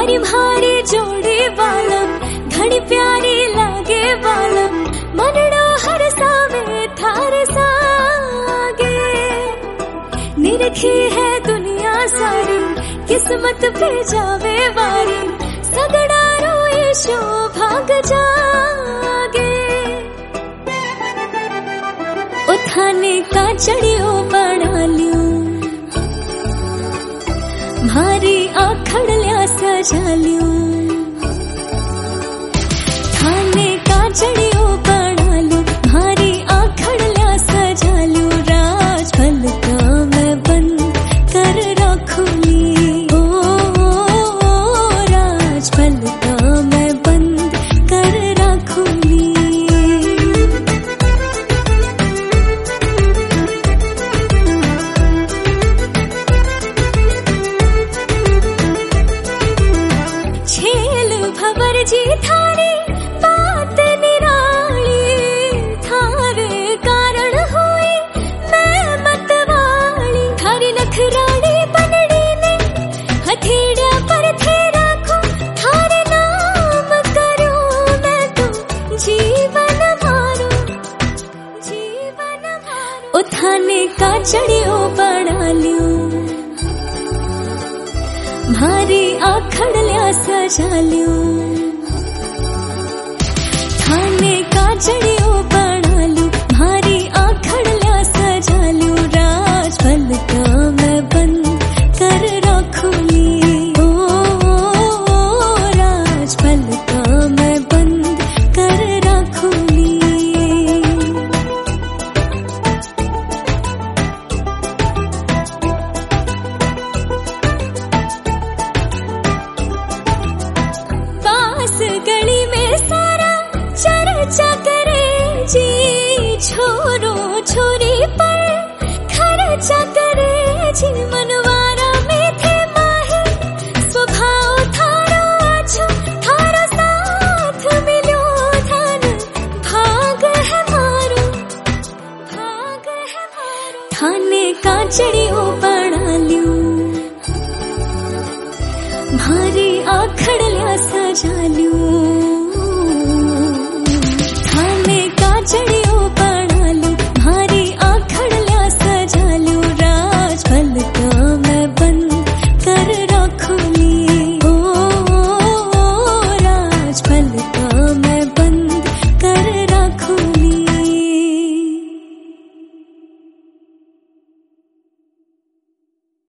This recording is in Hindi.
भारी भारी जोड़ी वालम घड़ी प्यारी लागे वालम मनड़ो हर सावे थार सागे निरखी है दुनिया सारी किस्मत पे जावे वारी सगड़ा रोए शो भाग जागे उठाने का चढ़ियो बना लियो भारी आखड़ लिया सजा लियो थाने का चढ़ियो बना लियो भारी आखड़ लिया सजा लियो राजपल का मैं बंद कर रखूंगी ओ राजपल का मैं बंद कर रखूंगी भवर जी थारी बात निराली थारे कारण हुई मैं मतवाली थारी नखराड़ी बनड़ी ने हथेड़ा पर थे रखो थारे नाम करो मैं तो जीवन मारो उठाने का चढ़ियो बना लियो भारी आखड़ लिया सजा लियो थाने का चढ़ियो बना लियो भारी आखड़ लिया सजा लियो राजपल का मैं बंद कर रखूंगी ओ राजपल का मैं बंद कर रखूंगी गली में सारा चर्चा करे जी छोरो छोरी पर खर्चा करे जी मनवारा में थे माहे स्वभाव थारो अच्छो थारो साथ मिलो थान भाग है मारो थाने का चढ़ियो बना लियो भारी आखड़ लिया सजा लियो